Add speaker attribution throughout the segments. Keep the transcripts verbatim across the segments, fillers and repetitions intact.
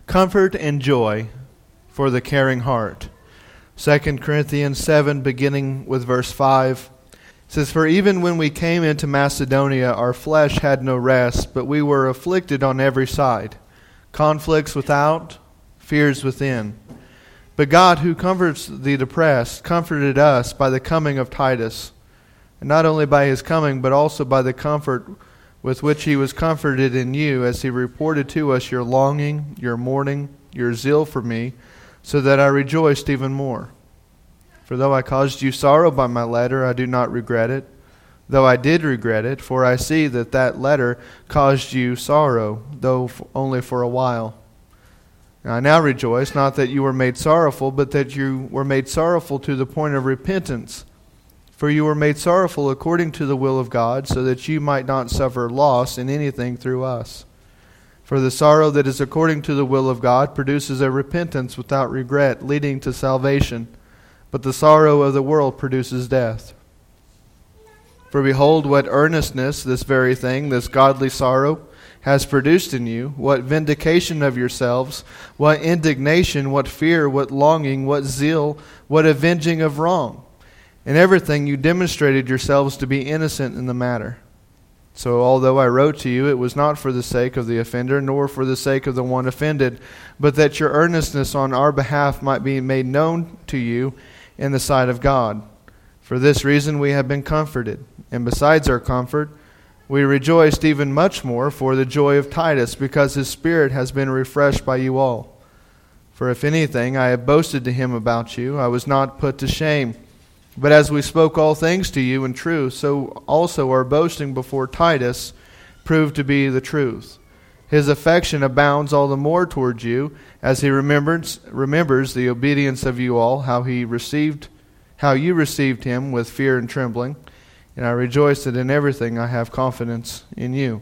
Speaker 1: Comfort and joy for the caring heart. Second Corinthians seven, beginning with verse five, says, "For even when we came into Macedonia, our flesh had no rest, but we were afflicted on every side, conflicts without, fears within. But God, who comforts the depressed, comforted us by the coming of Titus, and not only by his coming, but also by the comfort with which he was comforted in you, as he reported to us your longing, your mourning, your zeal for me, so that I rejoiced even more. For though I caused you sorrow by my letter, I do not regret it, though I did regret it, for I see that that letter caused you sorrow, though only for a while. And I now rejoice, not that you were made sorrowful, but that you were made sorrowful to the point of repentance. For you were made sorrowful according to the will of God, so that you might not suffer loss in anything through us. For the sorrow that is according to the will of God produces a repentance without regret, leading to salvation. But the sorrow of the world produces death. For behold, what earnestness this very thing, this godly sorrow, has produced in you, what vindication of yourselves, what indignation, what fear, what longing, what zeal, what avenging of wrong. In everything you demonstrated yourselves to be innocent in the matter. So although I wrote to you, it was not for the sake of the offender, nor for the sake of the one offended, but that your earnestness on our behalf might be made known to you in the sight of God. For this reason we have been comforted, and besides our comfort, we rejoiced even much more for the joy of Titus, because his spirit has been refreshed by you all. For if anything I have boasted to him about you, I was not put to shame. But as we spoke all things to you in truth, so also our boasting before Titus proved to be the truth. His affection abounds all the more towards you, as he remembers remembers the obedience of you all, how he received, how you received him with fear and trembling. And I rejoice that in everything I have confidence in you."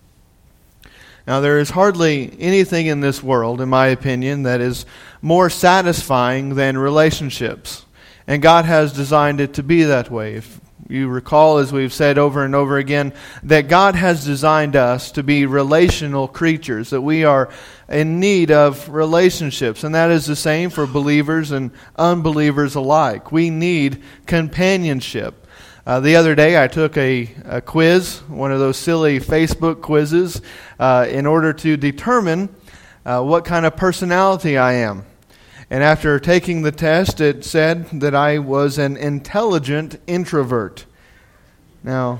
Speaker 1: Now, there is hardly anything in this world, in my opinion, that is more satisfying than relationships. And God has designed it to be that way. If you recall, as we've said over and over again, that God has designed us to be relational creatures, that we are in need of relationships. And that is the same for believers and unbelievers alike. We need companionship. Uh, the other day I took a, a quiz, one of those silly Facebook quizzes, uh, in order to determine uh, what kind of personality I am. And after taking the test, it said that I was an intelligent introvert. Now,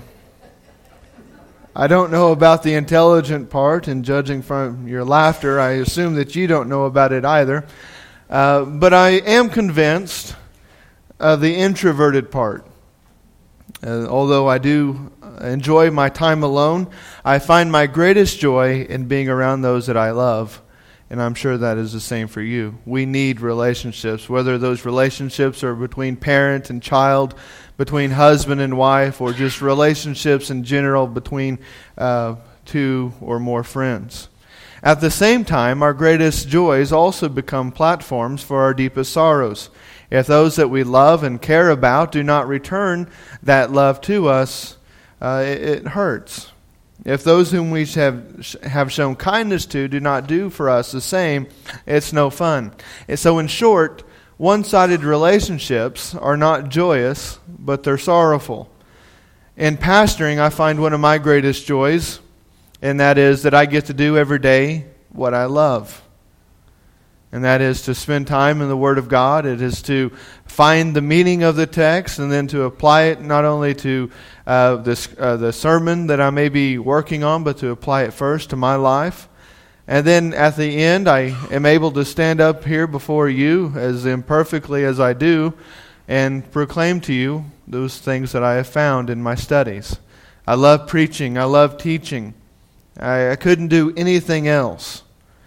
Speaker 1: I don't know about the intelligent part, and judging from your laughter, I assume that you don't know about it either. Uh, but I am convinced of the introverted part. Uh, although I do enjoy my time alone, I find my greatest joy in being around those that I love. And I'm sure that is the same for you. We need relationships, whether those relationships are between parent and child, between husband and wife, or just relationships in general between uh, two or more friends. At the same time, our greatest joys also become platforms for our deepest sorrows. If those that we love and care about do not return that love to us, uh, it, it hurts. If those whom we have have shown kindness to do not do for us the same, it's no fun. And so in short, one-sided relationships are not joyous, but they're sorrowful. In pastoring, I find one of my greatest joys, and that is that I get to do every day what I love. And that is to spend time in the Word of God. It is to find the meaning of the text and then to apply it not only to uh, this, uh, the sermon that I may be working on, but to apply it first to my life. And then at the end, I am able to stand up here before you, as imperfectly as I do, and proclaim to you those things that I have found in my studies. I love preaching. I love teaching. I, I couldn't do anything else.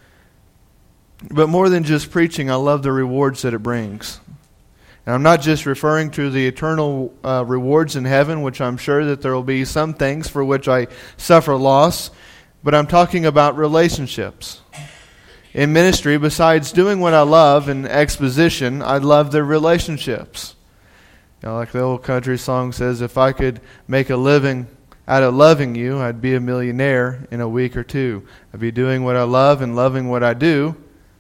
Speaker 1: But more than just preaching, I love the rewards that it brings. And I'm not just referring to the eternal uh, rewards in heaven, which I'm sure that there will be some things for which I suffer loss, but I'm talking about relationships. In ministry, besides doing what I love in exposition, I love the relationships. You know, like the old country song says, if I could make a living out of loving you, I'd be a millionaire in a week or two. I'd be doing what I love and loving what I do.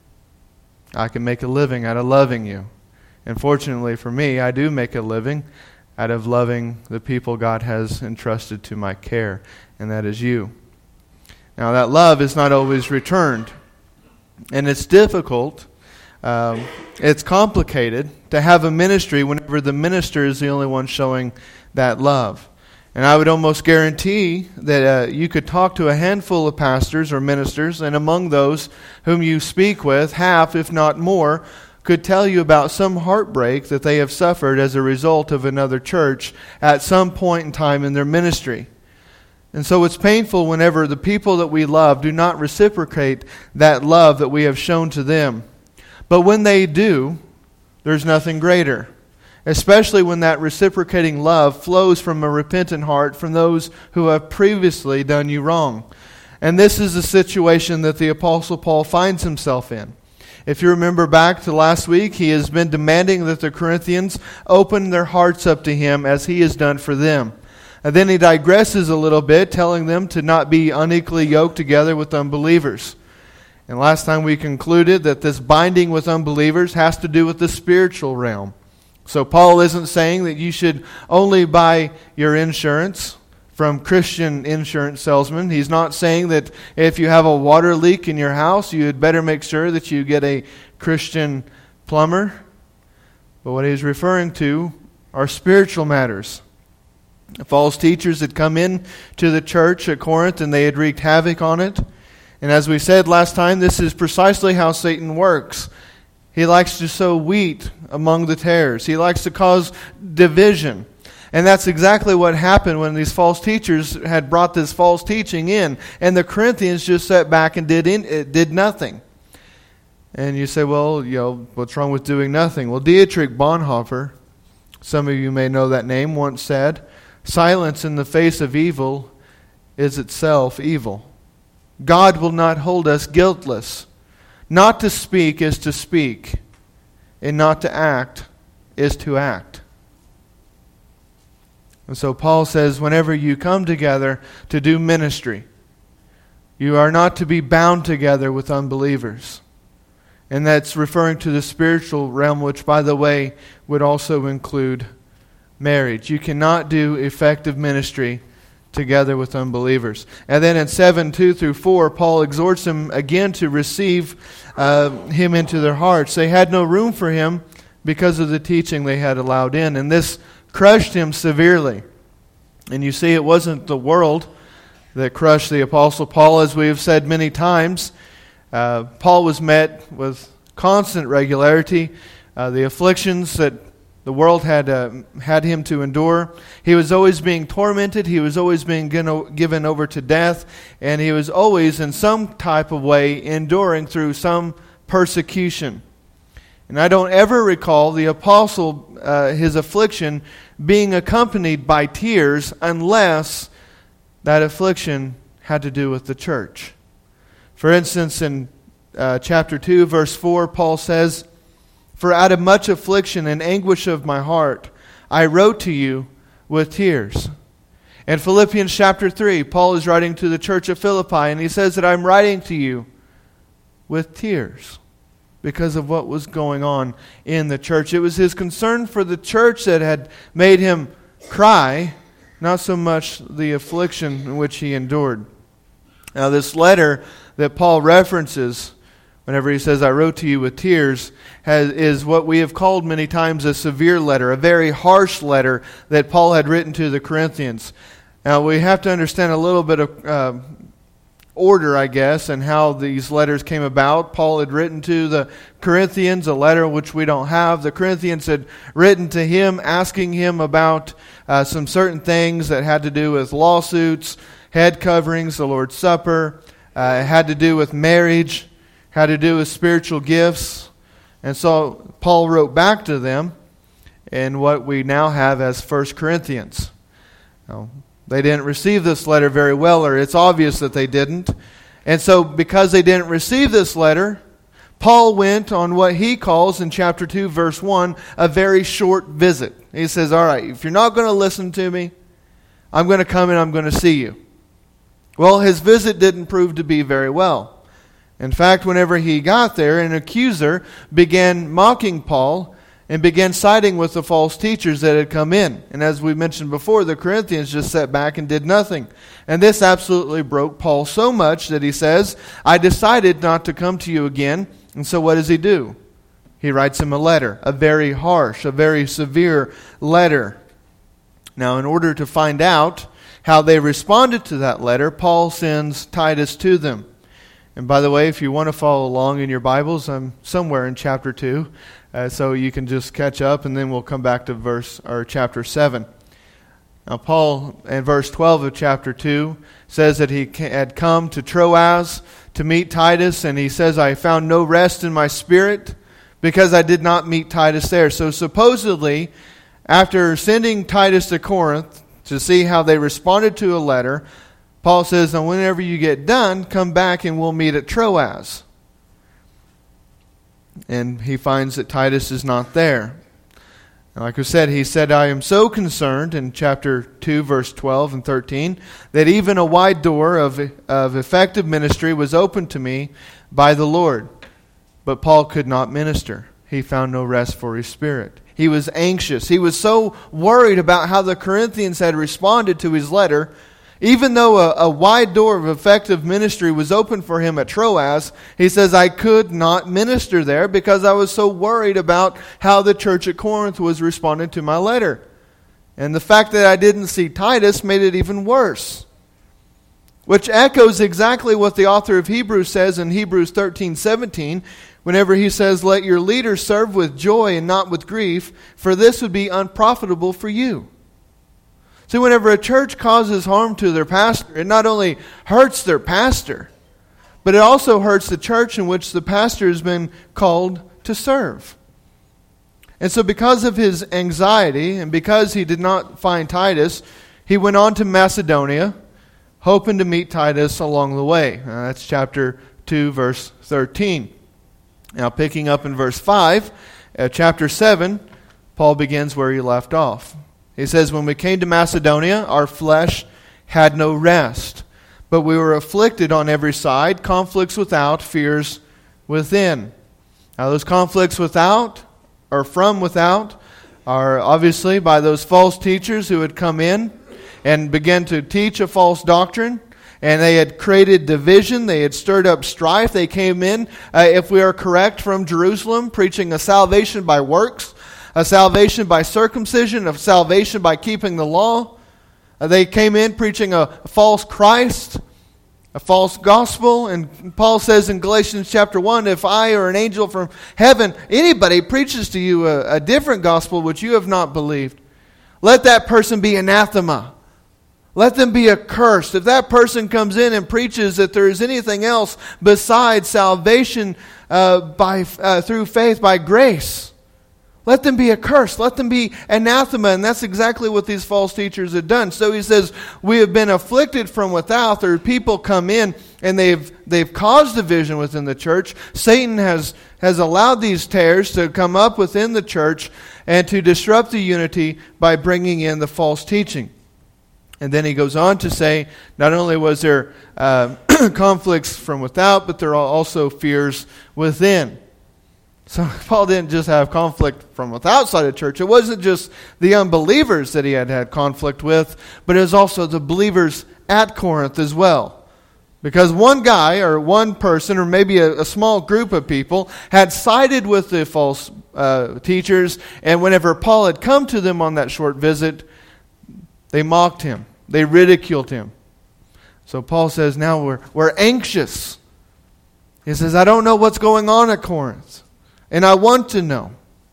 Speaker 1: I can make a living out of loving you. And fortunately for me, I do make a living out of loving the people God has entrusted to my care, and that is you. Now, that love is not always returned, and it's difficult. Um, it's complicated to have a ministry whenever the minister is the only one showing that love. And I would almost guarantee that uh, you could talk to a handful of pastors or ministers, and among those whom you speak with, half, if not more, could tell you about some heartbreak that they have suffered as a result of another church at some point in time in their ministry. And so it's painful whenever the people that we love do not reciprocate that love that we have shown to them. But when they do, there's nothing greater. Especially when that reciprocating love flows from a repentant heart from those who have previously done you wrong. And this is the situation that the Apostle Paul finds himself in. If you remember back to last week, he has been demanding that the Corinthians open their hearts up to him as he has done for them. And then he digresses a little bit, telling them to not be unequally yoked together with unbelievers. And last time we concluded that this binding with unbelievers has to do with the spiritual realm. So Paul isn't saying that you should only buy your insurance from Christian insurance salesmen. He's not saying that if you have a water leak in your house, you had better make sure that you get a Christian plumber. But what he's referring to are spiritual matters. False teachers had come in to the church at Corinth and they had wreaked havoc on it. And as we said last time, this is precisely how Satan works. He likes to sow wheat among the tares. He likes to cause division. And that's exactly what happened when these false teachers had brought this false teaching in. And the Corinthians just sat back and did in, did nothing. And you say, well, you know, what's wrong with doing nothing? Well, Dietrich Bonhoeffer, some of you may know that name, once said, silence in the face of evil is itself evil. God will not hold us guiltless. Not to speak is to speak, and not to act is to act. And so Paul says, whenever you come together to do ministry, you are not to be bound together with unbelievers. And that's referring to the spiritual realm, which, by the way, would also include marriage. You cannot do effective ministry together with unbelievers. And then in seven, two through four, Paul exhorts them again to receive uh, him into their hearts. They had no room for him because of the teaching they had allowed in. And this crushed him severely. And you see, it wasn't the world that crushed the Apostle Paul, as we have said many times. Uh, Paul was met with constant regularity. Uh, the afflictions that the world had uh, had him to endure. He was always being tormented. He was always being given over to death. And he was always, in some type of way, enduring through some persecution. And I don't ever recall the apostle, uh, his affliction, being accompanied by tears unless that affliction had to do with the church. For instance, in uh, chapter two, verse four, Paul says, "For out of much affliction and anguish of my heart, I wrote to you with tears." In Philippians chapter three, Paul is writing to the church of Philippi, and he says that I'm writing to you with tears because of what was going on in the church. It was his concern for the church that had made him cry, not so much the affliction in which he endured. Now, this letter that Paul references, whenever he says, I wrote to you with tears, has, is what we have called many times a severe letter, a very harsh letter that Paul had written to the Corinthians. Now, we have to understand a little bit of uh, order, I guess, and how these letters came about. Paul had written to the Corinthians a letter which we don't have. The Corinthians had written to him asking him about uh, some certain things that had to do with lawsuits, head coverings, the Lord's Supper, uh, it had to do with marriage, had to do with spiritual gifts. And so Paul wrote back to them in what we now have as First Corinthians. Now, they didn't receive this letter very well, or it's obvious that they didn't. And so because they didn't receive this letter, Paul went on what he calls in chapter two, verse one, a very short visit. He says, all right, if you're not going to listen to me, I'm going to come and I'm going to see you. Well, his visit didn't prove to be very well. In fact, whenever he got there, an accuser began mocking Paul and began siding with the false teachers that had come in. And as we mentioned before, the Corinthians just sat back and did nothing. And this absolutely broke Paul so much that he says, I decided not to come to you again. And so what does he do? He writes him a letter, a very harsh, a very severe letter. Now, in order to find out how they responded to that letter, Paul sends Titus to them. And by the way, if you want to follow along in your Bibles, I'm somewhere in chapter two, uh, so you can just catch up, and then we'll come back to verse or chapter seven. Now, Paul, in verse twelve of chapter two, says that he had come to Troas to meet Titus, and he says, I found no rest in my spirit because I did not meet Titus there. So supposedly, after sending Titus to Corinth to see how they responded to a letter, Paul says, now whenever you get done, come back and we'll meet at Troas. And he finds that Titus is not there. Like I said, he said, I am so concerned in chapter two, verse twelve and thirteen, that even a wide door of, of effective ministry was opened to me by the Lord. But Paul could not minister. He found no rest for his spirit. He was anxious. He was so worried about how the Corinthians had responded to his letter. Even though a, a wide door of effective ministry was open for him at Troas, he says, I could not minister there because I was so worried about how the church at Corinth was responding to my letter. And the fact that I didn't see Titus made it even worse. Which echoes exactly what the author of Hebrews says in Hebrews thirteen seventeen, whenever he says, let your leaders serve with joy and not with grief, for this would be unprofitable for you. See, whenever a church causes harm to their pastor, it not only hurts their pastor, but it also hurts the church in which the pastor has been called to serve. And so because of his anxiety, and because he did not find Titus, he went on to Macedonia, hoping to meet Titus along the way. Now, that's chapter two, verse thirteen. Now, picking up in verse five, uh, chapter seven, Paul begins where he left off. He says, when we came to Macedonia, our flesh had no rest, but we were afflicted on every side, conflicts without, fears within. Now those conflicts without, or from without, are obviously by those false teachers who had come in and began to teach a false doctrine. And they had created division. They had stirred up strife. They came in, uh, if we are correct, from Jerusalem, preaching a salvation by works, a salvation by circumcision, a salvation by keeping the law. Uh, they came in preaching a, a false Christ, a false gospel. And Paul says in Galatians chapter one, if I or an angel from heaven, anybody preaches to you a, a different gospel which you have not believed, let that person be anathema. Let them be accursed. If that person comes in and preaches that there is anything else besides salvation uh, by uh, through faith by grace, let them be accursed. Let them be anathema. And that's exactly what these false teachers had done. So he says, we have been afflicted from without. There are people come in and they've they've caused division within the church. Satan has, has allowed these tares to come up within the church and to disrupt the unity by bringing in the false teaching. And then he goes on to say, not only was there uh, conflicts from without, but there are also fears within. So Paul didn't just have conflict from outside the church. It wasn't just the unbelievers that he had had conflict with, but it was also the believers at Corinth as well. Because one guy or one person or maybe a, a small group of people had sided with the false uh, teachers, and whenever Paul had come to them on that short visit, they mocked him. They ridiculed him. So Paul says, now we're, we're anxious. He says, I don't know what's going on at Corinth. And I want to know.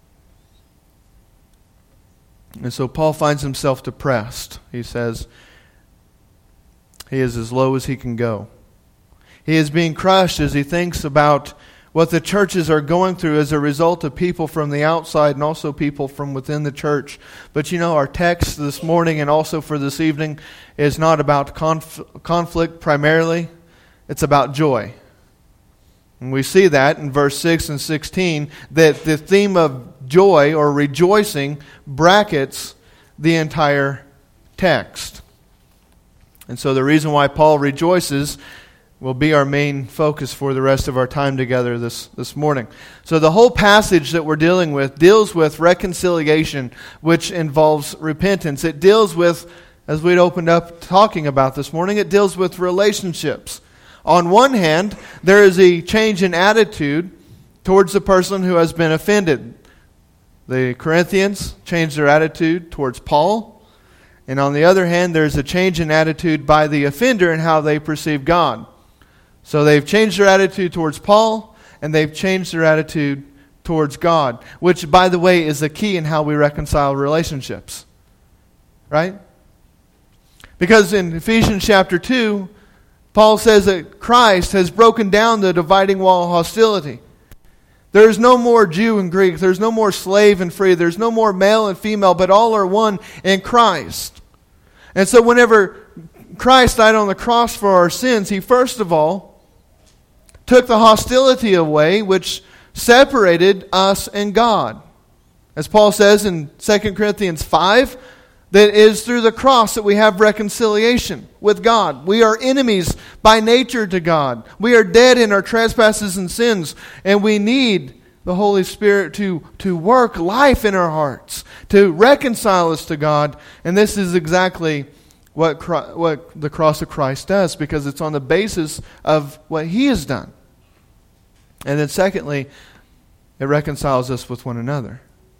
Speaker 1: And so Paul finds himself depressed. He says, he is as low as he can go. He is being crushed as he thinks about what the churches are going through as a result of people from the outside and also people from within the church. But you know, our text this morning and also for this evening is not about conf- conflict primarily. It's about joy. And we see that in verse six and sixteen, that the theme of joy or rejoicing brackets the entire text. And so the reason why Paul rejoices will be our main focus for the rest of our time together this, this morning. So the whole passage that we're dealing with deals with reconciliation, which involves repentance. It deals with, as we'd opened up talking about this morning, it deals with relationships. On one hand, there is a change in attitude towards the person who has been offended. The Corinthians changed their attitude towards Paul. And on the other hand, there's a change in attitude by the offender in how they perceive God. So they've changed their attitude towards Paul, and they've changed their attitude towards God, which, by the way, is the key in how we reconcile relationships. Right? Because in Ephesians chapter two, Paul says that Christ has broken down the dividing wall of hostility. There is no more Jew and Greek. There's no more slave and free. There's no more male and female, but all are one in Christ. And so whenever Christ died on the cross for our sins, He first of all took the hostility away, which separated us and God. As Paul says in Second Corinthians five, that it is through the cross that we have reconciliation with God. We are enemies by nature to God. We are dead in our trespasses and sins, and we need the Holy Spirit to, to work life in our hearts, to reconcile us to God. And this is exactly what, what the cross of Christ does, because it's on the basis of what He has done. And then secondly, it reconciles us with one another.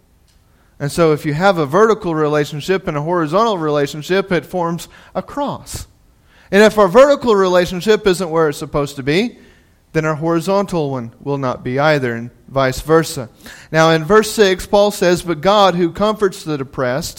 Speaker 1: And so if you have a vertical relationship and a horizontal relationship, it forms a cross. And if our vertical relationship isn't where it's supposed to be, then our horizontal one will not be either, and vice versa. Now in verse six, Paul says, "But God who comforts the depressed,"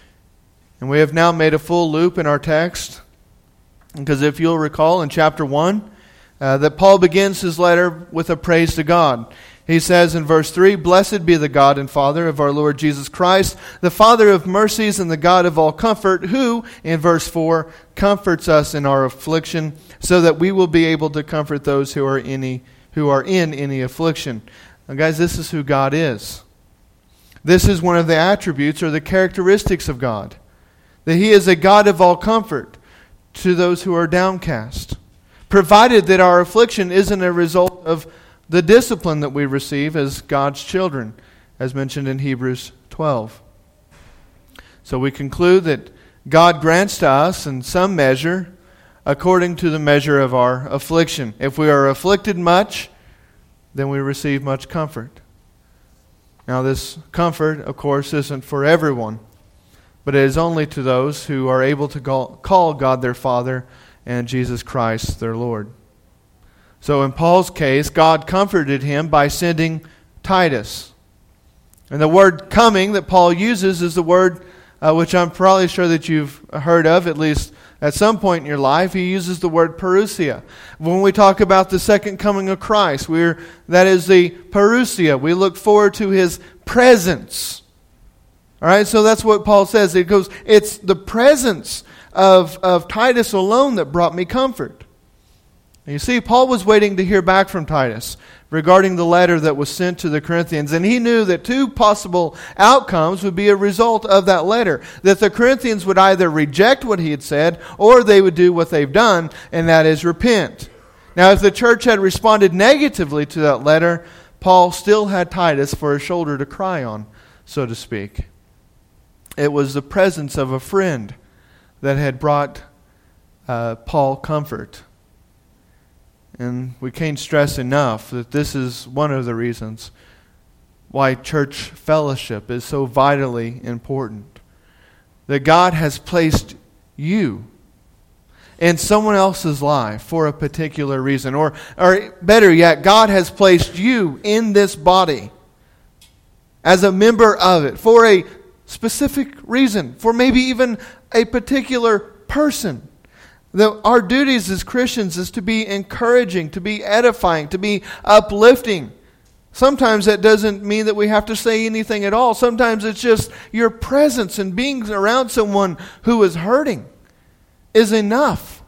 Speaker 1: and we have now made a full loop in our text, because if you'll recall in chapter one, uh, that Paul begins his letter with a praise to God. He says in verse three, "Blessed be the God and Father of our Lord Jesus Christ, the Father of mercies and the God of all comfort, who," in verse four, "comforts us in our affliction, so that we will be able to comfort those who are any who are in any affliction." Now guys, this is who God is. This is one of the attributes or the characteristics of God. That He is a God of all comfort to those who are downcast. Provided that our affliction isn't a result of the discipline that we receive as God's children, as mentioned in Hebrews twelve. So we conclude that God grants to us in some measure according to the measure of our affliction. If we are afflicted much, then we receive much comfort. Now this comfort, of course, isn't for everyone, but it is only to those who are able to call God their Father and Jesus Christ their Lord. So in Paul's case, God comforted him by sending Titus. And the word coming that Paul uses is the word uh, which I'm probably sure that you've heard of, at least at some point in your life. He uses the word parousia. When we talk about the second coming of Christ, we're, that is the parousia. We look forward to His presence. All right, so that's what Paul says. It goes, it's the presence of, of Titus alone that brought me comfort. You see, Paul was waiting to hear back from Titus regarding the letter that was sent to the Corinthians. And he knew that two possible outcomes would be a result of that letter. That the Corinthians would either reject what he had said, or they would do what they've done, and that is repent. Now, if the church had responded negatively to that letter, Paul still had Titus for a shoulder to cry on, so to speak. It was the presence of a friend that had brought uh, Paul comfort. And we can't stress enough that this is one of the reasons why church fellowship is so vitally important. That God has placed you in someone else's life for a particular reason. Or, or better yet, God has placed you in this body as a member of it for a specific reason, for maybe even a particular person. That our duties as Christians is to be encouraging, to be edifying, to be uplifting. Sometimes that doesn't mean that we have to say anything at all. Sometimes it's just your presence and being around someone who is hurting is enough.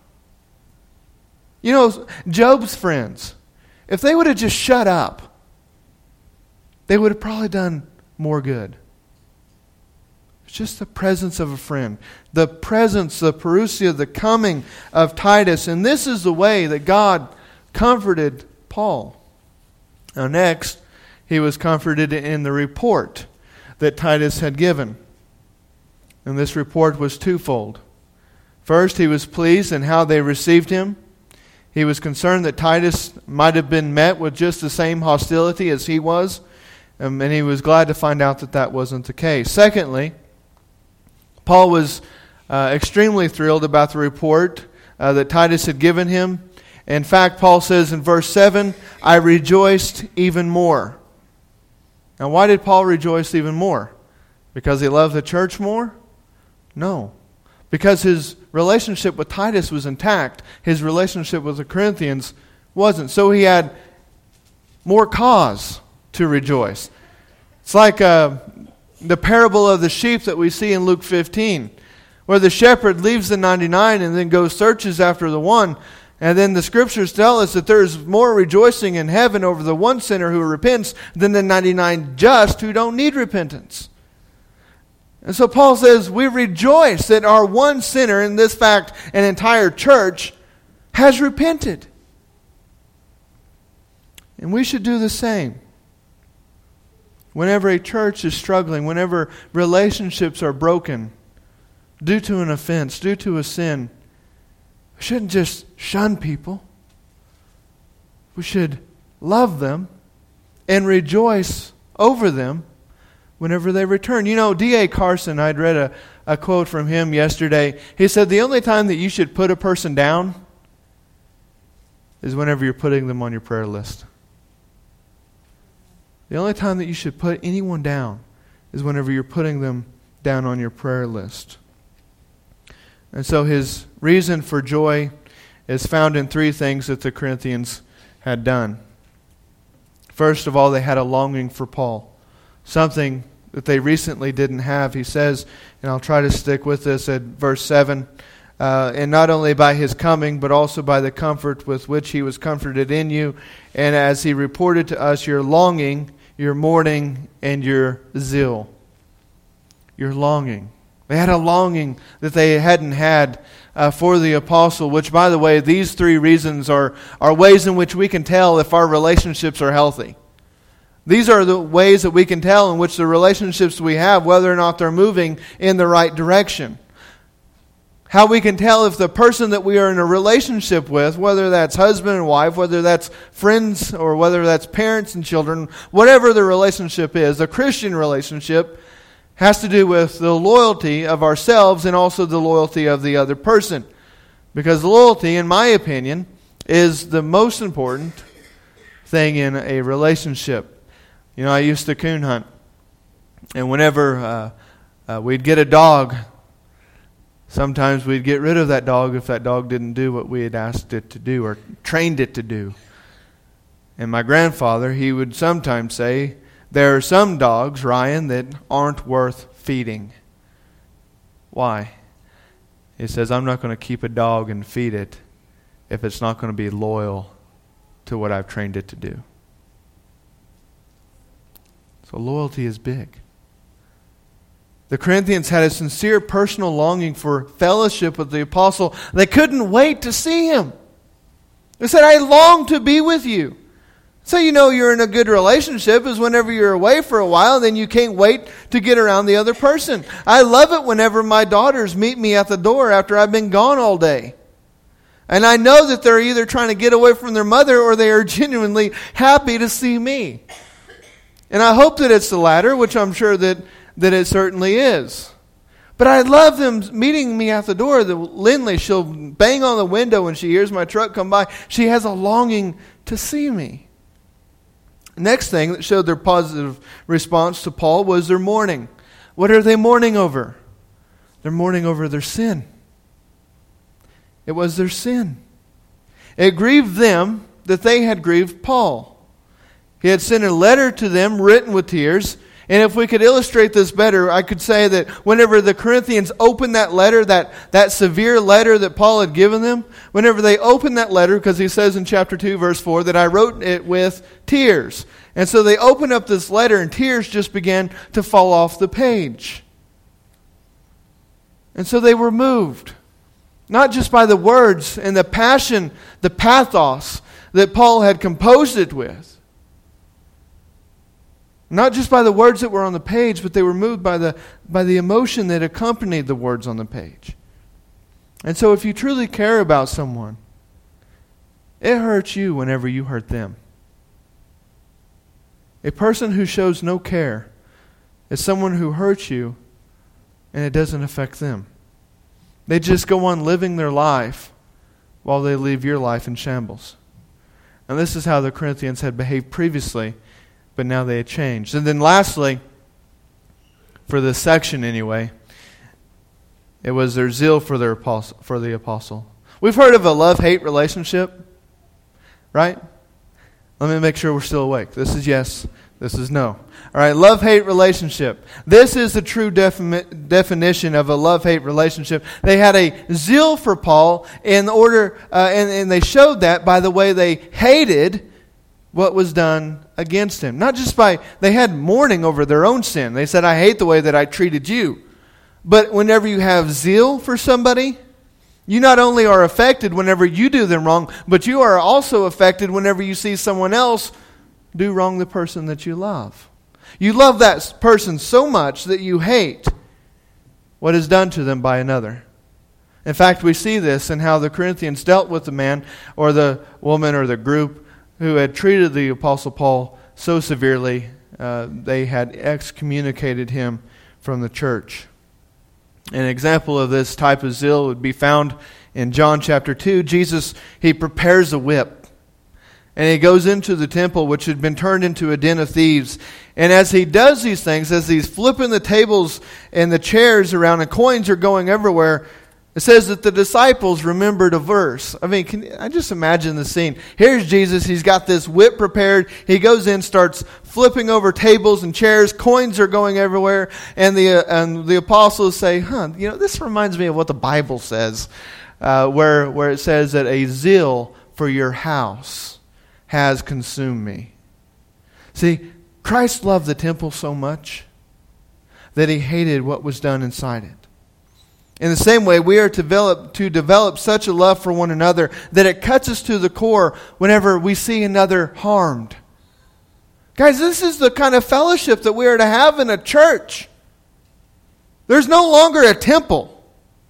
Speaker 1: You know, Job's friends, if they would have just shut up, they would have probably done more good. It's just the presence of a friend. The presence, the parousia, the coming of Titus. And this is the way that God comforted Paul. Now next, he was comforted in the report that Titus had given. And this report was twofold. First, he was pleased in how they received him. He was concerned that Titus might have been met with just the same hostility as he was. Um, and he was glad to find out that that wasn't the case. Secondly, Paul was uh, extremely thrilled about the report uh, that Titus had given him. In fact, Paul says in verse seven, I rejoiced even more. Now, why did Paul rejoice even more? Because he loved the church more? No. Because his relationship with Titus was intact. His relationship with the Corinthians wasn't. So he had more cause to rejoice. It's like uh, the parable of the sheep that we see in Luke fifteen, where the shepherd leaves the ninety-nine and then goes searches after the one. And then the scriptures tell us that there's more rejoicing in heaven over the one sinner who repents than the ninety-nine just who don't need repentance. And so Paul says, we rejoice that our one sinner, in this fact, an entire church, has repented. And we should do the same. Whenever a church is struggling, whenever relationships are broken due to an offense, due to a sin, we shouldn't just shun people. We should love them and rejoice over them whenever they return. You know, D A Carson, I'd read a, a quote from him yesterday. He said, the only time that you should put a person down is whenever you're putting them on your prayer list. The only time that you should put anyone down is whenever you're putting them down on your prayer list. And so his reason for joy is found in three things that the Corinthians had done. First of all, they had a longing for Paul. Something that they recently didn't have. He says, and I'll try to stick with this at verse seven, uh, and not only by his coming, but also by the comfort with which he was comforted in you, and as he reported to us your longing, your mourning, and your zeal. Your longing. They had a longing that they hadn't had uh, for the apostle, which, by the way, these three reasons are, are ways in which we can tell if our relationships are healthy. These are the ways that we can tell in which the relationships we have, whether or not they're moving in the right direction. How we can tell if the person that we are in a relationship with, whether that's husband and wife, whether that's friends, or whether that's parents and children, whatever the relationship is, a Christian relationship has to do with the loyalty of ourselves and also the loyalty of the other person. Because loyalty, in my opinion, is the most important thing in a relationship. You know, I used to coon hunt. And whenever uh, uh, we'd get a dog, sometimes we'd get rid of that dog if that dog didn't do what we had asked it to do or trained it to do. And my grandfather, he would sometimes say, there are some dogs, Ryan, that aren't worth feeding. Why? He says, I'm not going to keep a dog and feed it if it's not going to be loyal to what I've trained it to do. So loyalty is big. The Corinthians had a sincere personal longing for fellowship with the apostle. They couldn't wait to see him. They said, I long to be with you. So you know you're in a good relationship is whenever you're away for a while, then you can't wait to get around the other person. I love it whenever my daughters meet me at the door after I've been gone all day. And I know that they're either trying to get away from their mother or they are genuinely happy to see me. And I hope that it's the latter, which I'm sure that, that it certainly is. But I love them meeting me at the door. The Lindley, she'll bang on the window when she hears my truck come by. She has a longing to see me. Next thing that showed their positive response to Paul was their mourning. What are they mourning over? They're mourning over their sin. It was their sin. It grieved them that they had grieved Paul. He had sent a letter to them written with tears. And if we could illustrate this better, I could say that whenever the Corinthians opened that letter, that, that severe letter that Paul had given them, whenever they opened that letter, because he says in chapter two, verse four, that I wrote it with tears. And so they opened up this letter and tears just began to fall off the page. And so they were moved, not just by the words and the passion, the pathos that Paul had composed it with. Not just by the words that were on the page, but they were moved by the, by the emotion that accompanied the words on the page. And so if you truly care about someone, it hurts you whenever you hurt them. A person who shows no care is someone who hurts you and it doesn't affect them. They just go on living their life while they leave your life in shambles. And this is how the Corinthians had behaved previously, but now they had changed. And then lastly, for this section anyway, it was their zeal for their apostle, for the apostle. We've heard of a love-hate relationship, right? Let me make sure we're still awake. This is yes, this is no. All right, love-hate relationship. This is the true defini- definition of a love-hate relationship. They had a zeal for Paul in order, uh, and, and they showed that by the way they hated what was done against him. Not just by, they had mourning over their own sin. They said, I hate the way that I treated you. But whenever you have zeal for somebody, you not only are affected whenever you do them wrong, but you are also affected whenever you see someone else do wrong the person that you love. You love that person so much that you hate what is done to them by another. In fact, we see this in how the Corinthians dealt with the man or the woman or the group who had treated the Apostle Paul so severely, uh, they had excommunicated him from the church. An example of this type of zeal would be found in John chapter two. Jesus, he prepares a whip. And he goes into the temple, which had been turned into a den of thieves. And as he does these things, as he's flipping the tables and the chairs around and coins are going everywhere, it says that the disciples remembered a verse. I mean, can I just imagine the scene. Here's Jesus. He's got this whip prepared. He goes in, starts flipping over tables and chairs. Coins are going everywhere. And the, uh, and the apostles say, huh, you know, this reminds me of what the Bible says, uh, where, where it says that a zeal for your house has consumed me. See, Christ loved the temple so much that he hated what was done inside it. In the same way, we are to develop, to develop such a love for one another that it cuts us to the core whenever we see another harmed. Guys, this is the kind of fellowship that we are to have in a church. There's no longer a temple.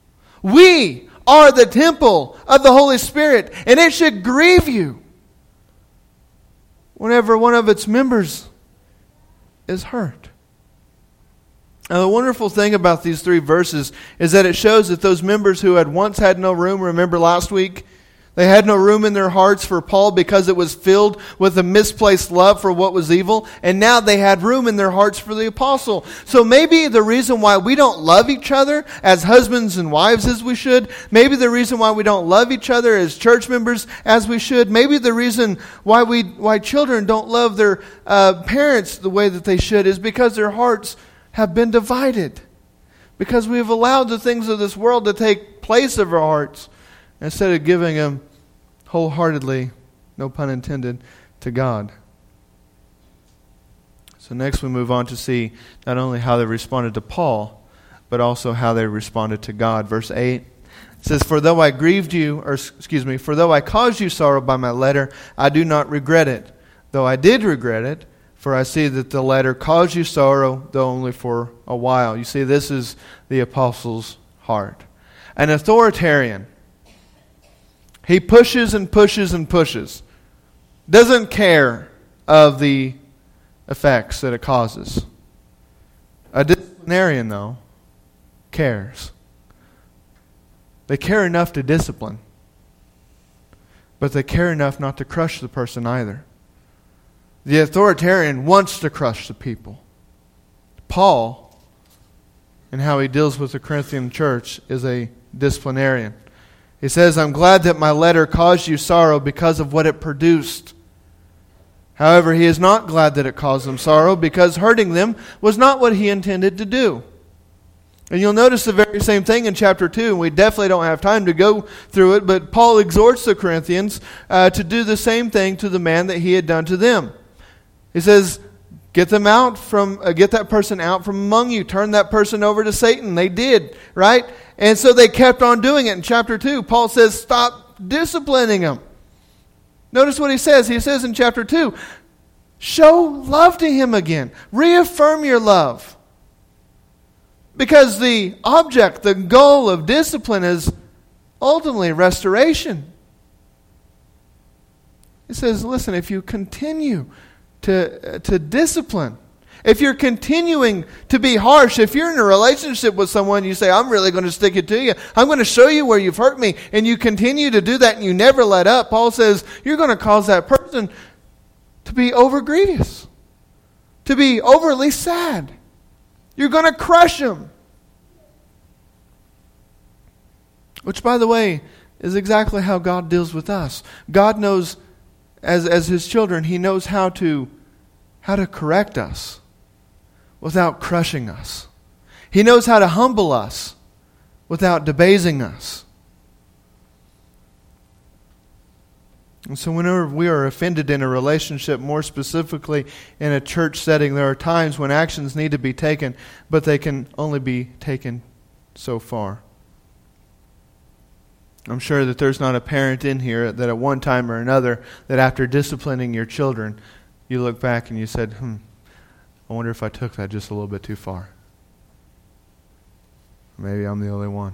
Speaker 1: We are the temple of the Holy Spirit, and it should grieve you whenever one of its members is hurt. Now, the wonderful thing about these three verses is that it shows that those members who had once had no room, remember last week, they had no room in their hearts for Paul because it was filled with a misplaced love for what was evil, and now they had room in their hearts for the apostle. So maybe the reason why we don't love each other as husbands and wives as we should, maybe the reason why we don't love each other as church members as we should, maybe the reason why we why children don't love their uh, parents the way that they should is because their hearts have been divided. Because we have allowed the things of this world to take place of our hearts instead of giving them wholeheartedly, no pun intended, to God. So next we move on to see not only how they responded to Paul, but also how they responded to God. Verse eight says, For though I grieved you, or excuse me, for though I caused you sorrow by my letter, I do not regret it. Though I did regret it, for I see that the letter caused you sorrow, though only for a while. You see, this is the apostle's heart. An authoritarian, he pushes and pushes and pushes. Doesn't care of the effects that it causes. A disciplinarian, though, cares. They care enough to discipline, but they care enough not to crush the person either. The authoritarian wants to crush the people. Paul, and how he deals with the Corinthian church, is a disciplinarian. He says, I'm glad that my letter caused you sorrow because of what it produced. However, he is not glad that it caused them sorrow because hurting them was not what he intended to do. And you'll notice the very same thing in chapter two. And we definitely don't have time to go through it, but Paul exhorts the Corinthians uh, to do the same thing to the man that he had done to them. He says, Get them out from, uh, get that person out from among you. Turn that person over to Satan. They did, right? And so they kept on doing it. In chapter two, Paul says, stop disciplining them. Notice what he says. He says in chapter two, show love to him again. Reaffirm your love. Because the object, the goal of discipline is ultimately restoration. He says, listen, if you continue to, uh, to discipline, if you're continuing to be harsh, if you're in a relationship with someone, you say, I'm really going to stick it to you. I'm going to show you where you've hurt me. And you continue to do that and you never let up. Paul says, you're going to cause that person to be over grievous, to be overly sad. You're going to crush them. Which, by the way, is exactly how God deals with us. God knows, as, as His children, He knows how to, how to correct us without crushing us. He knows how to humble us without debasing us. And so whenever we are offended in a relationship, more specifically in a church setting, there are times when actions need to be taken, but they can only be taken so far. I'm sure that there's not a parent in here that at one time or another, that after disciplining your children, you look back and you said, hmm, I wonder if I took that just a little bit too far. Maybe I'm the only one.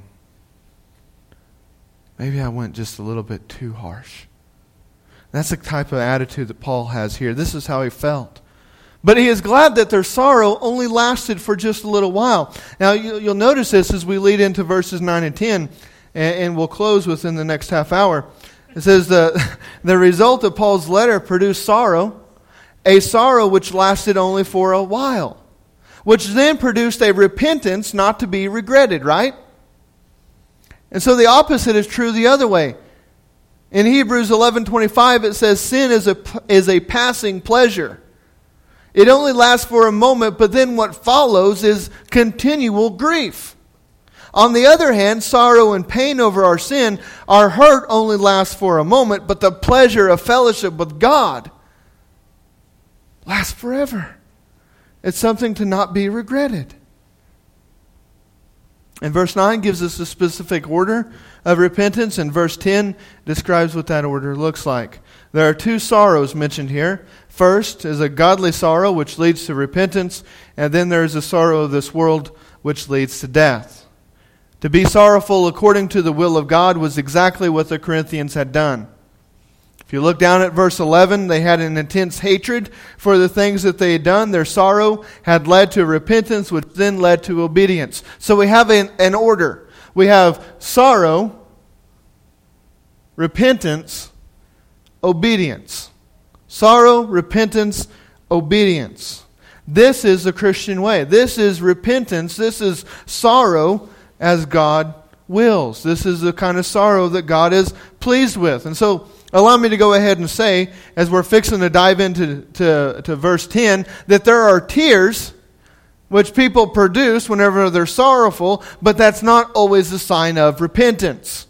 Speaker 1: Maybe I went just a little bit too harsh. That's the type of attitude that Paul has here. This is how he felt. But he is glad that their sorrow only lasted for just a little while. Now, you'll notice this as we lead into verses nine and ten, and we'll close within the next half hour. It says, the, the result of Paul's letter produced sorrow, a sorrow which lasted only for a while, which then produced a repentance not to be regretted, right? And so the opposite is true the other way. In Hebrews eleven twenty-five, it says, sin is a, is a passing pleasure. It only lasts for a moment, but then what follows is continual grief. On the other hand, sorrow and pain over our sin, our hurt only lasts for a moment, but the pleasure of fellowship with God lasts forever. It's something to not be regretted. And verse nine gives us a specific order of repentance, and verse ten describes what that order looks like. There are two sorrows mentioned here. First is a godly sorrow which leads to repentance, and then there is a sorrow of this world which leads to death. To be sorrowful according to the will of God was exactly what the Corinthians had done. If you look down at verse eleven, they had an intense hatred for the things that they had done. Their sorrow had led to repentance, which then led to obedience. So we have an, an order. We have sorrow, repentance, obedience. Sorrow, repentance, obedience. This is the Christian way. This is repentance. This is sorrow as God wills. This is the kind of sorrow that God is pleased with. And so, allow me to go ahead and say, as we're fixing to dive into to, to verse ten, that there are tears which people produce whenever they're sorrowful, but that's not always a sign of repentance.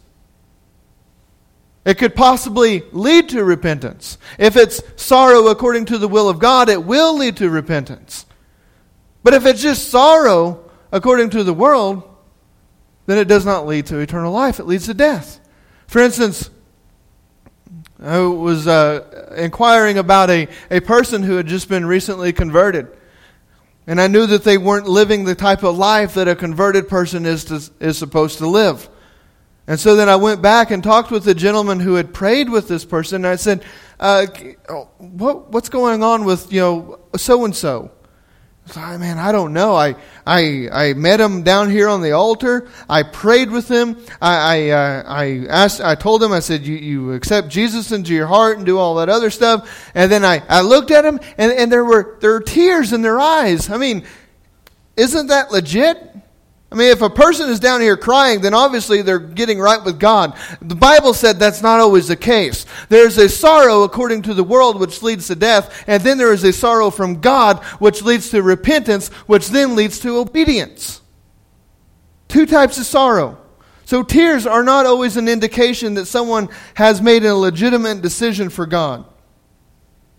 Speaker 1: It could possibly lead to repentance. If it's sorrow according to the will of God, it will lead to repentance. But if it's just sorrow according to the world, then it does not lead to eternal life. It leads to death. For instance, I was uh, inquiring about a, a person who had just been recently converted. And I knew that they weren't living the type of life that a converted person is to, is supposed to live. And so then I went back and talked with the gentleman who had prayed with this person. And I said, uh, what, what's going on with, you know, so-and-so? I man, I don't know. I, I I met him down here on the altar. I prayed with him. I I, uh, I asked. I told him. I said, "You you accept Jesus into your heart and do all that other stuff." And then I, I looked at him, and, and there were there were tears in their eyes. I mean, isn't that legit? I mean, if a person is down here crying, then obviously they're getting right with God. The Bible said that's not always the case. There's a sorrow according to the world which leads to death, and then there is a sorrow from God which leads to repentance, which then leads to obedience. Two types of sorrow. So tears are not always an indication that someone has made a legitimate decision for God.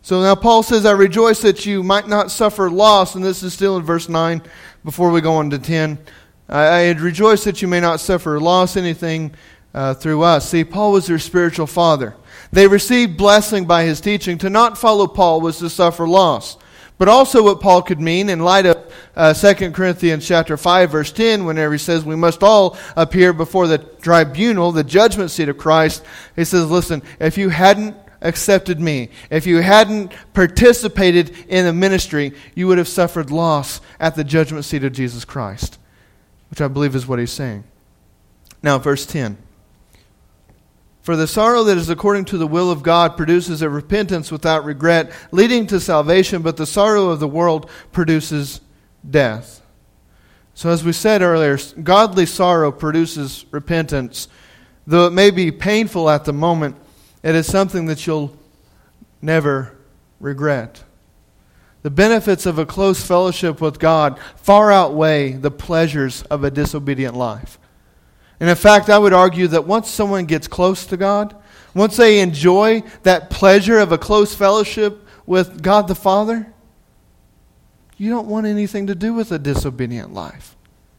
Speaker 1: So now Paul says, I rejoice that you might not suffer loss. And this is still in verse nine before we go on to ten. I, I rejoice that you may not suffer loss anything uh, through us. See, Paul was their spiritual father. They received blessing by his teaching. To not follow Paul was to suffer loss. But also what Paul could mean in light of uh, Second Corinthians chapter five, verse ten, whenever he says we must all appear before the tribunal, the judgment seat of Christ. He says, listen, if you hadn't accepted me, if you hadn't participated in the ministry, you would have suffered loss at the judgment seat of Jesus Christ, which I believe is what he's saying. Now, verse ten. For the sorrow that is according to the will of God produces a repentance without regret, leading to salvation, but the sorrow of the world produces death. So as we said earlier, godly sorrow produces repentance. Though it may be painful at the moment, it is something that you'll never regret. The benefits of a close fellowship with God far outweigh the pleasures of a disobedient life. And in fact, I would argue that once someone gets close to God, once they enjoy that pleasure of a close fellowship with God the Father, you don't want anything to do with a disobedient life.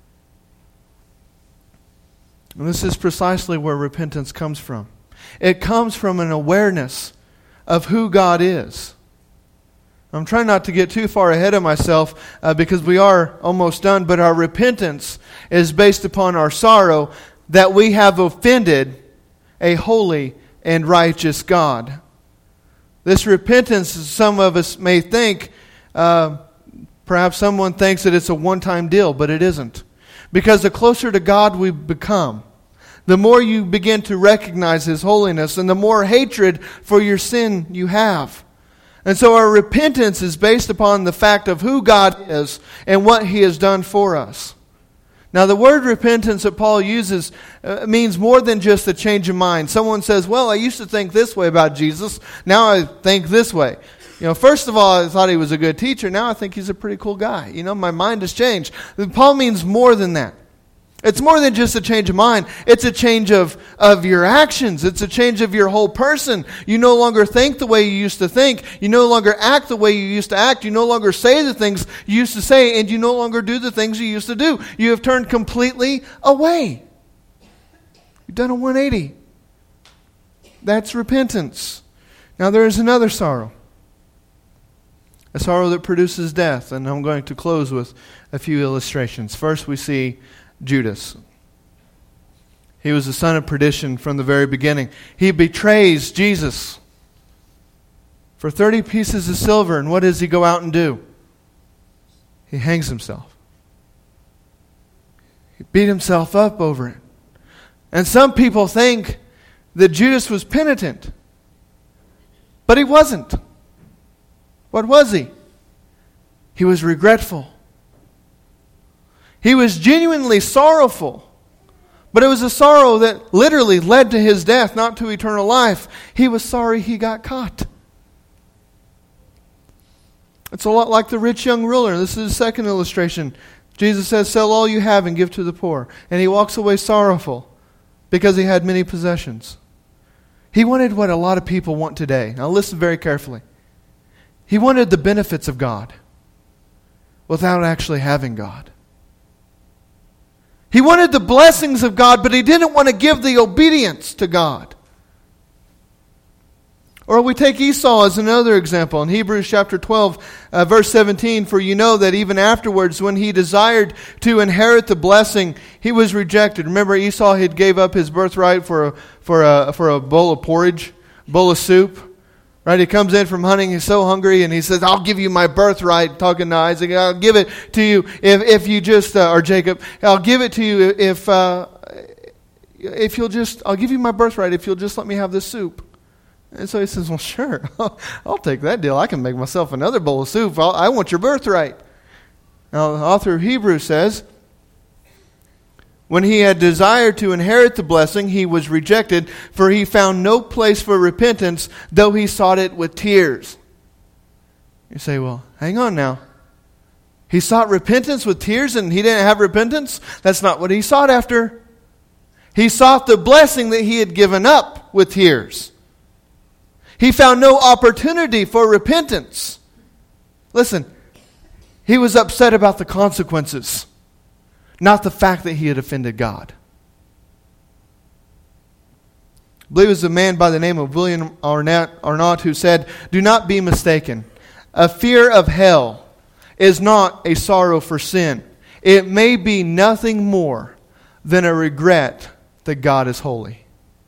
Speaker 1: And this is precisely where repentance comes from. It comes from an awareness of who God is. I'm trying not to get too far ahead of myself uh, because we are almost done, but our repentance is based upon our sorrow that we have offended a holy and righteous God. This repentance, some of us may think, uh, perhaps someone thinks that it's a one-time deal, but it isn't. Because the closer to God we become, the more you begin to recognize His holiness and the more hatred for your sin you have. And so our repentance is based upon the fact of who God is and what He has done for us. Now the word repentance that Paul uses uh, means more than just a change of mind. Someone says, well, I used to think this way about Jesus. Now I think this way. You know, first of all, I thought he was a good teacher. Now I think he's a pretty cool guy. You know, my mind has changed. Paul means more than that. It's more than just a change of mind. It's a change of, of your actions. It's a change of your whole person. You no longer think the way you used to think. You no longer act the way you used to act. You no longer say the things you used to say, and you no longer do the things you used to do. You have turned completely away. You've done a one eighty. That's repentance. Now there is another sorrow. A sorrow that produces death. And I'm going to close with a few illustrations. First we see Judas. He was the son of perdition from the very beginning. He betrays Jesus for thirty pieces of silver. And what does he go out and do? He hangs himself. He beat himself up over it. And some people think that Judas was penitent. But he wasn't. What was he? He was regretful. He was genuinely sorrowful. But it was a sorrow that literally led to his death, not to eternal life. He was sorry he got caught. It's a lot like the rich young ruler. This is the second illustration. Jesus says, sell all you have and give to the poor. And he walks away sorrowful because he had many possessions. He wanted what a lot of people want today. Now listen very carefully. He wanted the benefits of God without actually having God. He wanted the blessings of God, but he didn't want to give the obedience to God. Or we take Esau as another example. In Hebrews chapter twelve, uh, verse seventeen, for you know that even afterwards, when he desired to inherit the blessing, he was rejected. Remember, Esau had gave up his birthright for a, for a, for a bowl of porridge, bowl of soup. Right? He comes in from hunting, he's so hungry, and he says, I'll give you my birthright, talking to Isaac. I'll give it to you if, if you just, uh, or Jacob, I'll give it to you if, uh, if you'll just, I'll give you my birthright if you'll just let me have this soup. And so he says, well, sure, I'll, I'll take that deal. I can make myself another bowl of soup. I'll, I want your birthright. Now, the author of Hebrews says, when he had desired to inherit the blessing, he was rejected, for he found no place for repentance, though he sought it with tears. You say, well, hang on now. He sought repentance with tears and he didn't have repentance? That's not what he sought after. He sought the blessing that he had given up with tears. He found no opportunity for repentance. Listen, he was upset about the consequences, not the fact that he had offended God. I believe it was a man by the name of William Arnott, Arnott who said, "Do not be mistaken. A fear of hell is not a sorrow for sin. It may be nothing more than a regret that God is holy."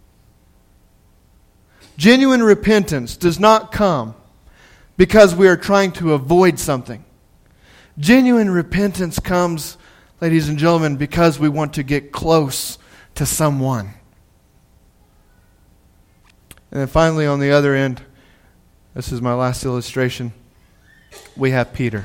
Speaker 1: Genuine repentance does not come because we are trying to avoid something. Genuine repentance comes, ladies and gentlemen, because we want to get close to someone. And then finally, on the other end, this is my last illustration, we have Peter.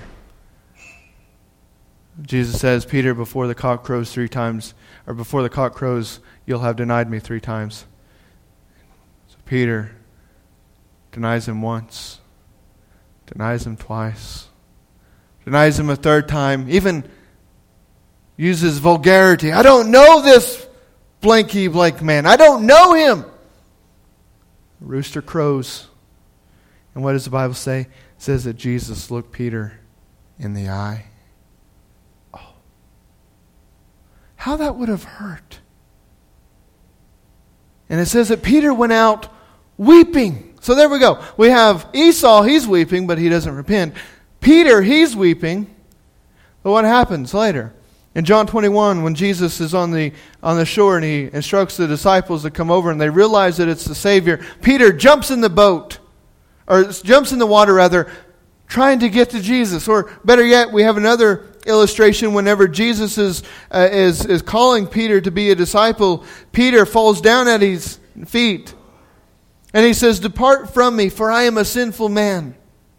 Speaker 1: Jesus says, "Peter, before the cock crows three times, or before the cock crows, you'll have denied me three times." So Peter denies him once, denies him twice, denies him a third time, even uses vulgarity. "I don't know this blanky blank man. I don't know him." The rooster crows. And what does the Bible say? It says that Jesus looked Peter in the eye. Oh. How that would have hurt. And it says that Peter went out weeping. So there we go. We have Esau, he's weeping, but he doesn't repent. Peter, he's weeping. But what happens later? In John twenty-one, when Jesus is on the on the shore and he instructs the disciples to come over and they realize that it's the Savior, Peter jumps in the boat, or jumps in the water rather, trying to get to Jesus. Or better yet, we have another illustration whenever Jesus is, uh, is, is calling Peter to be a disciple. Peter falls down at his feet and he says, "Depart from me, for I am a sinful man."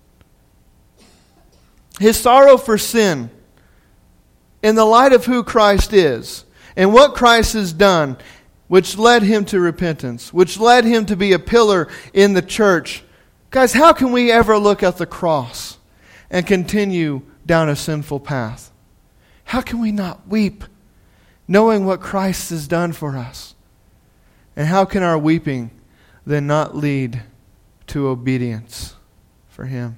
Speaker 1: His sorrow for sin, in the light of who Christ is and what Christ has done, which led him to repentance, which led him to be a pillar in the church. Guys, how can we ever look at the cross and continue down a sinful path? How can we not weep knowing what Christ has done for us? And how can our weeping then not lead to obedience for Him?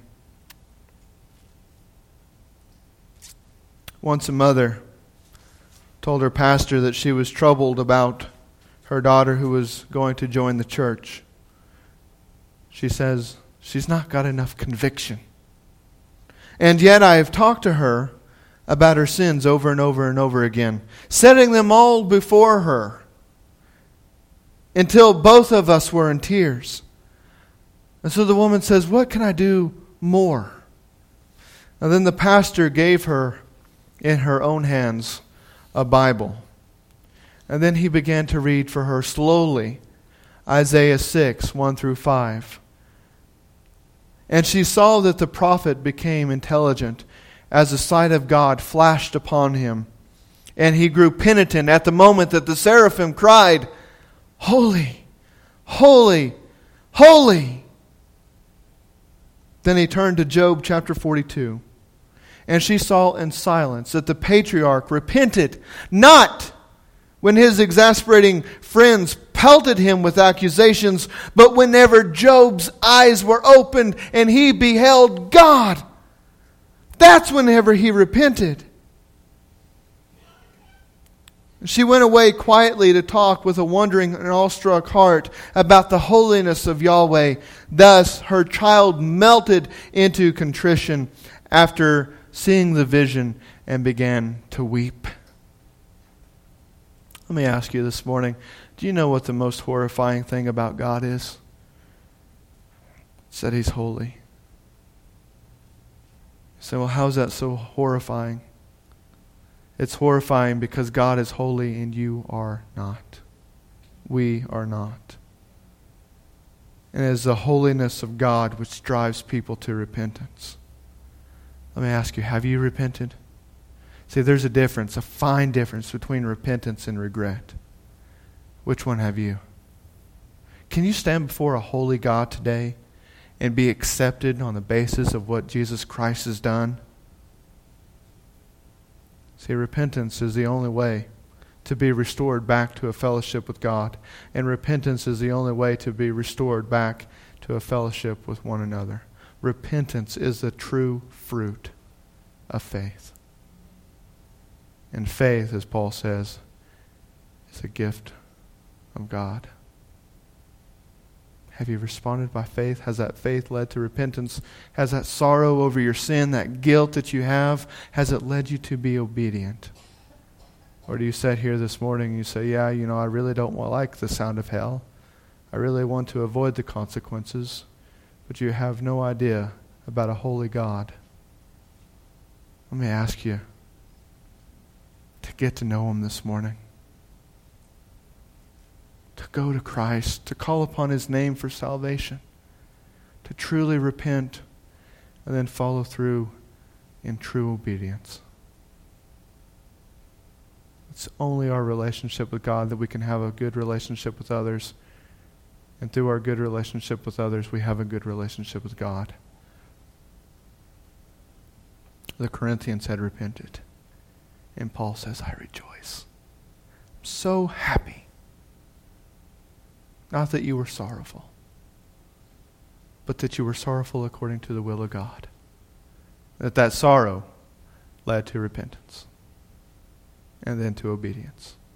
Speaker 1: Once a mother told her pastor that she was troubled about her daughter who was going to join the church. She says, "She's not got enough conviction. And yet I have talked to her about her sins over and over and over again, setting them all before her until both of us were in tears." And so the woman says, "What can I do more?" And then the pastor gave her in her own hands a Bible. And then he began to read for her slowly Isaiah six, one through five. And she saw that the prophet became intelligent as the sight of God flashed upon him. And he grew penitent at the moment that the seraphim cried, "Holy, holy, holy." Then he turned to Job chapter forty-two. And she saw in silence that the patriarch repented, not when his exasperating friends pelted him with accusations, but whenever Job's eyes were opened and he beheld God. That's whenever he repented. She went away quietly to talk with a wondering and awestruck heart about the holiness of Yahweh. Thus, her child melted into contrition after seeing the vision and began to weep. Let me ask you this morning, do you know what the most horrifying thing about God is? It's that He's holy. You say, well, how is that so horrifying? It's horrifying because God is holy and you are not. We are not. And it is the holiness of God which drives people to repentance. Let me ask you, have you repented? See, there's a difference, a fine difference between repentance and regret. Which one have you? Can you stand before a holy God today and be accepted on the basis of what Jesus Christ has done? See, repentance is the only way to be restored back to a fellowship with God. And repentance is the only way to be restored back to to a fellowship with one another. Repentance is the true fruit of faith. And faith, as Paul says, is a gift of God. Have you responded by faith? Has that faith led to repentance? Has that sorrow over your sin, that guilt that you have, has it led you to be obedient? Or do you sit here this morning and you say, yeah, you know, I really don't like the sound of hell. I really want to avoid the consequences. But you have no idea about a holy God. Let me ask you to get to know Him this morning. To go to Christ, to call upon His name for salvation, to truly repent, and then follow through in true obedience. It's only our relationship with God that we can have a good relationship with others. And through our good relationship with others, we have a good relationship with God. The Corinthians had repented. And Paul says, I rejoice. I'm so happy. Not that you were sorrowful, but that you were sorrowful according to the will of God. That that sorrow led to repentance and then to obedience.